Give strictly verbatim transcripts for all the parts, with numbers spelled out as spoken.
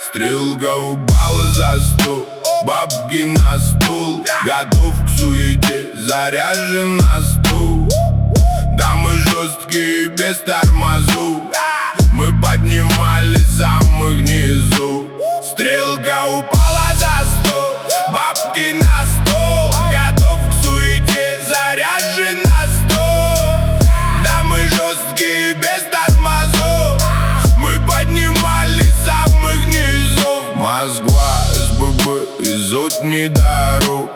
Стрелка упала за стол, бабки на стул. Готов к суете, заряжен на стул. Да мы жесткие, без тормозов. Мы поднимались самых низу. Стрелка упала за стол, бабки на стол. Готов к суете, заряжен на стол. Да мы жесткие, без тормозов. Мы поднимались самых низов. Москва, СББ и сотни дорог.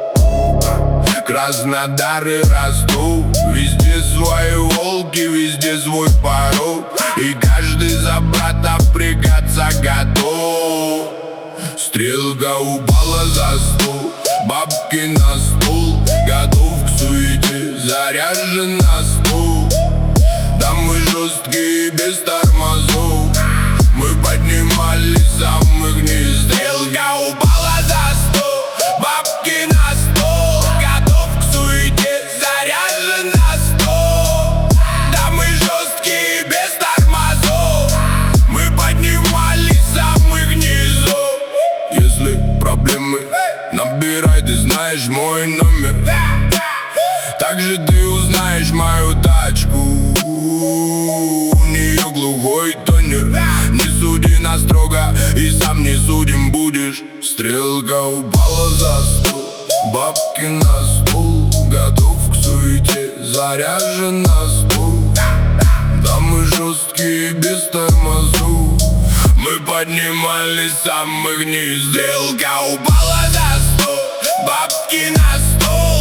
Краснодары растут. Везде свои волки, везде свой порог. И каждый за брата впрягаться готов. Стрелка упала за стол, бабки на стол. Готов к суете, заряжен на стол. Да мы жесткие, без тормозов. Мы поднимались самых низ. Стрелка упала за стол, бабки на стол. Готов к суете, заряжен на стол. Да мы жесткие, без тормозов. Мы поднимались самых низов. Если проблемы, набирай, ты знаешь мой номер. Также ты узнаешь мою тачку. У нее глухой тонер. Не суди нас строго, и сам не судим будешь. Стрелка упала за стол, бабки на стол. Готов к суете, заряжен на стол. Да мы жесткие, без тормозов. Мы поднимались самых низ. Стрелка упала за стол, бабки на стол.